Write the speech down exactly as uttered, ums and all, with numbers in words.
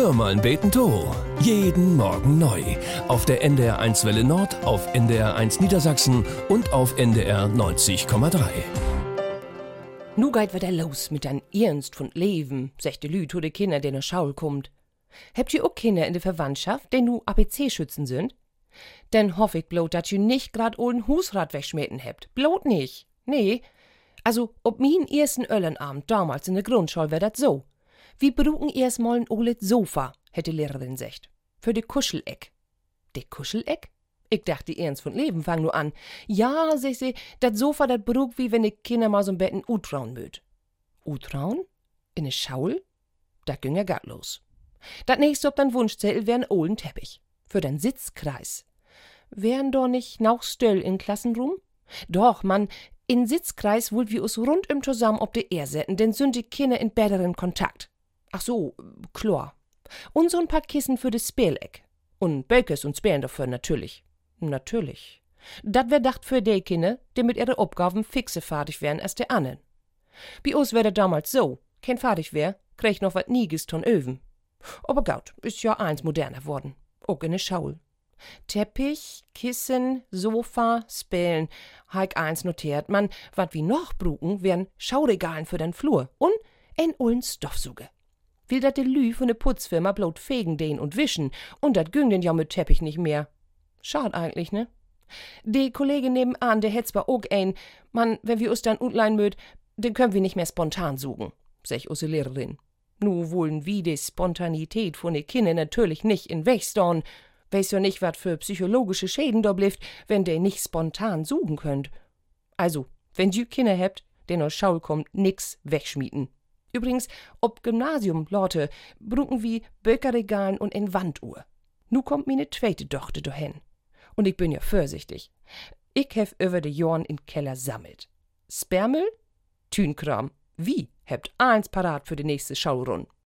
Hör mal beten to. Jeden Morgen neu. Auf der N D R eins Welle Nord, auf N D R eins Niedersachsen und auf N D R neunzig Komma drei. Nu geht wieder los mit dein Ernst von Leben, sechte Lü to de Kinder, der nach Schaul kommt. Habt ihr auch Kinder in der Verwandtschaft, die nu A B C-Schützen sind? Denn hoff ich blot, dat ihr nicht grad olden Husrat wegschmeten habt. Blot nicht. Nee. Also, ob min ersten Öllenabend damals in der Grundschule wär dat so. Wir bruken erst mal ein olet Sofa, hätte Lehrerin secht. Für de Kuscheleck. De Kuscheleck? Ich dachte, ernst von Leben fang nur an. Ja, sech sie, dat Sofa dat bruk wie wenn de Kinder mal so'n Betten utrauen möt. Utrauen? In ne Schaul? Dat ging ja gatt los. Dat nächste ob dein Wunschzettel wär ein olden Teppich. Für dein Sitzkreis. Wären doch nicht noch Stöll in Klassenrum? Doch, Mann, in Sitzkreis wollt wir us rund im zusammen ob de Ehr setzen, denn sind die Kinder in besseren Kontakt. Ach so, klar. Und so ein paar Kissen für das Spieleck. Und Böckes und Spälen dafür, natürlich. Natürlich. Dat wär dacht für die Kinder, die mit ihren Aufgaben fixe fertig wären als die anderen. Bei uns wär das damals so. Kein fertig wär, krieg noch wat Nieges ton Öven. Aber gaut, ist ja eins moderner worden. Auch in ne Schaul. Teppich, Kissen, Sofa, Spälen. Heik eins notiert, man, wat wie noch bruken, wären Schauregalen für den Flur und ein ollen Stoffsuger. Will dat de Lü von de Putzfirma blot fegen den und wischen, und dat güng den ja mit Teppich nicht mehr. Schad eigentlich, ne? De Kollege nebenan, der hätt zwar auch ein, man, wenn wir us dann utlein möt, den können wir nicht mehr spontan suchen, sech usse Lehrerin. Nu wollen wie de Spontanität von de Kinder natürlich nicht in Wegstorn. Weiß ja nicht, wat für psychologische Schäden da blifft, wenn de nicht spontan suchen könnt. Also, wenn du Kinder habt, den aus Schaul kommt, nix wegschmieden. Übrigens, ob Gymnasium, Leute, bruken wie Böckerregalen und en Wanduhr. Nu kommt meine zweite Tochter dahin. Und ich bin ja vorsichtig. Ich hef über de Jorn in Keller sammelt. Sperrmüll, Tünkram. Wie? Habt eins parat für die nächste Schaulrunde.